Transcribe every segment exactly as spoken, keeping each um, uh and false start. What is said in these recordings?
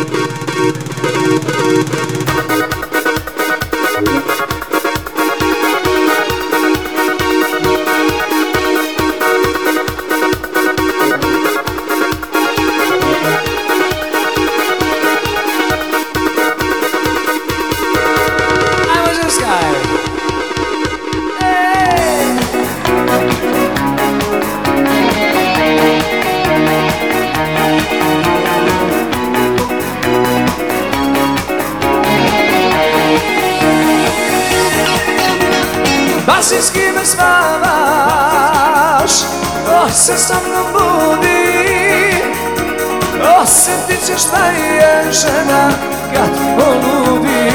Pazi s kime spavaš, ko se sa mnom budi, osjetit ćeš da je žena kad poludi.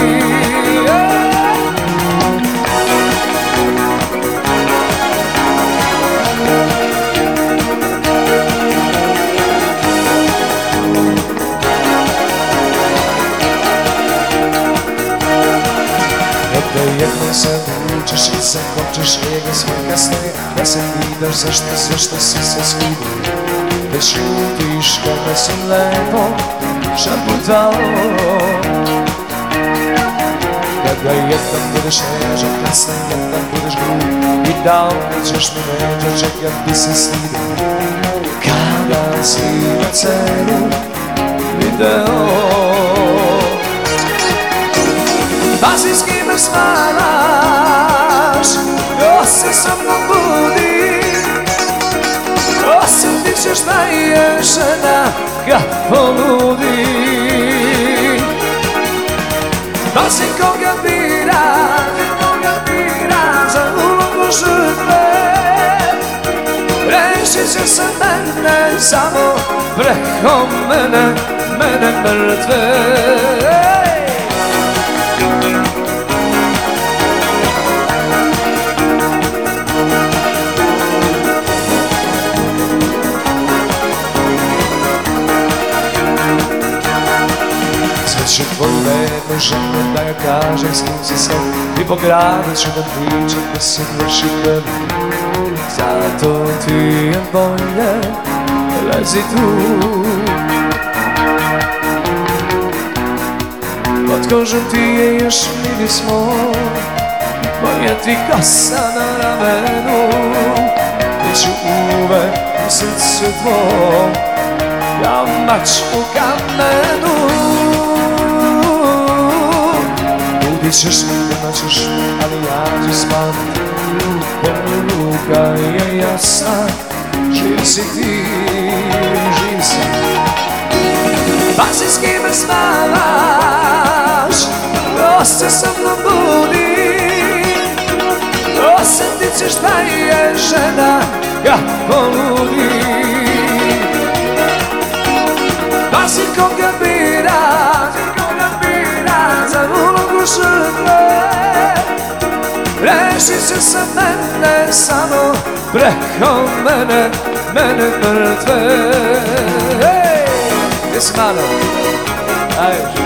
Kada jednom se vučeš i se hoćeš njega sve kasnije, da se pitaš zašto sve što si se skudio, da šutiš kada si lepo šaputao. Kada jednom budeš nežan, kasnije jednom budeš grub i da nećeš mi neđa čekat bi se stidio, kada si na celu video. Pazi s kime spavaš, ko se sa mnom budi, osjetit ćeš da je žena kad poludi. Pazi koga bira, koga bira za ulogu žrtve, rešit će se mene samo preko mene, mene mrtve. Sveće tvoju vednu ženu da joj kažem s kim si sve, i po gradu ću da pričam da se vrši krvi. Zato ti je bolje, lezi tu. Pod kožom ti je još miris moj, moja ti kosa na ramenu, bit ću uvek u srcu tvoj, kao mač u kamenu. Budit ćeš mi, nema ćeš mi, ali ja ću spavati. Poruka je jasna, živ si ti, živ si. Pazi s kime spavaš, ko se sa mnom budi, osjetit ćeš da je žena kad poludi. Pazi koga bira, koga bira za ulogu žrtve, rešit će se mene samo preko mene, mene mrtve. Hej, gdje si malo? Ajde.